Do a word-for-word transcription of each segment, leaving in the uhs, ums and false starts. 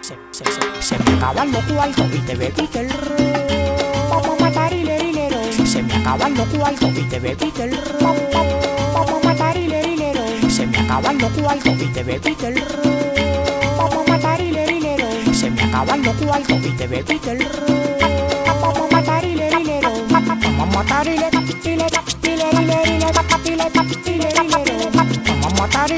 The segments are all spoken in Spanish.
Se, se, se, se me acaban los cuartos y te bebiste el ron. Vamos a matar hilerilero. Se me acaban los cuartos y te bebiste el ron. Vamos a matar hilerilero. Se me acaban los cuartos y te bebiste el ron. Vamos a matar hilerilero. Se me acaban los cuartos y te bebiste el ron. Vamos a matar hilerilero. Vamos a matar hilerilero. Vamos a matar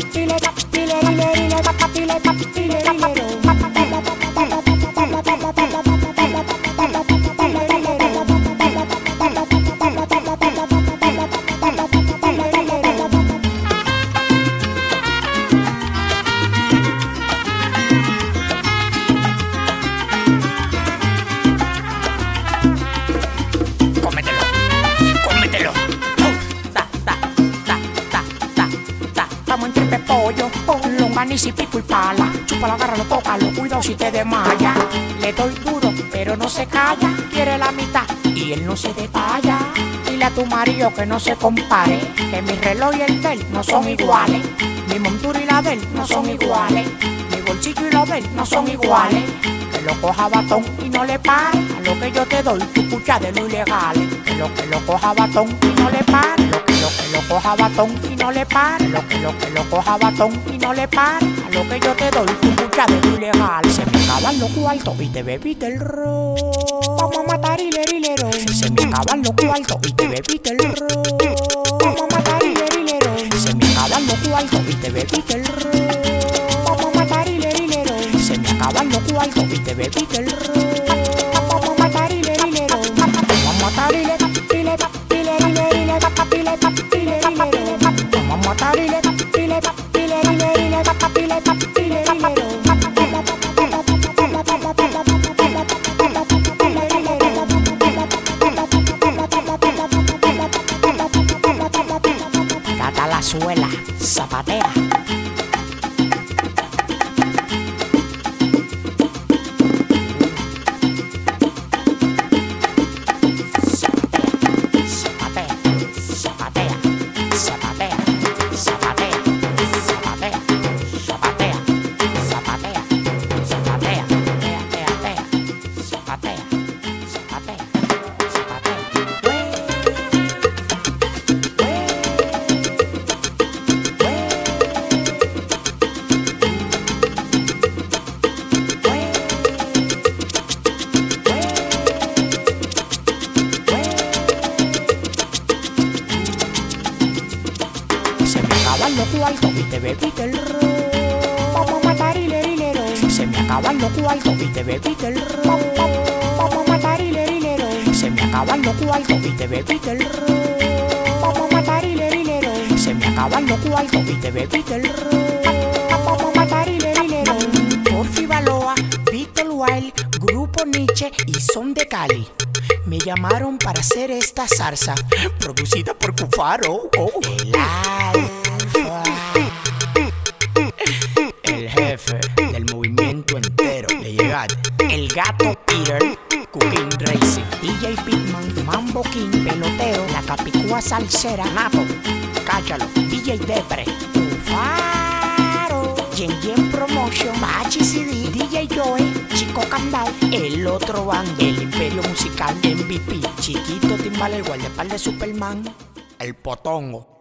Estamos entre pepollo, longaniza y pico y pala. Chúpalo, agárralo, tócalo, cuidado si te desmaya. Le doy duro, pero no se calla. Quiere la mitad y él no se detalla. Dile a tu marido que no se compare, que mi reloj y el de él no son iguales. Mi montura y la de él no son iguales. Mi bolsillo y lo de él no son iguales. Que lo coja batón y no le pare a lo que yo te doy, tu escucha de lo ilegal. Que lo que lo coja batón y no le pare. Lo que lo que lo coja batón y no le pare. Lo que lo que lo coja batón y no le pare a lo que yo te doy, tu escucha de lo ilegal. Se me acaban los cuartos y te bebiste el ron. Vamos a matar hilerilero. Se me acaban los cuartos y te bebiste el ron. Vamos a matar hilerilero. Se me acaban los cuartos y te bebiste el ron. Vamos a matar hilerilero. Se me acaban los cuartos y te bebiste el ron. Vamos a matar hilerilero. Vamos a matar hilerilero. Vamos a matar hilerilero. Cata la suela, zapatea. Los cuartos y te bebiste el ron. Vamos a matar hilerilero. Se me acaban los cuartos y te bebiste el ron. Vamos a matar hilerilero. Se me acaban los cuartos y te bebiste el ron. Vamos a matar hilerilero. Se me acaban los cuartos y te bebiste el ron. Vamos a matar hilerilero. Porfi Baloa, Víctor Wild, Grupo Nietzsche y Son de Cali me llamaron para hacer esta salsa producida por Cufaro. Oh. El Alfa, el jefe del movimiento entero. Le llegaste. El Gato Peter, Cooking Racing, D J Pitman, Mambo King, Peloteo, La Capicúa Salsera, Nato, Cáchalo, D J Depre, Cufaro, Yen Yen Promotion, Machi C D, D J Joey, Chico Candao, El Otro Band, El Imperio Musical, M V P, Chiquito Timbal, el guardaespaldas de Superman, El Potongo.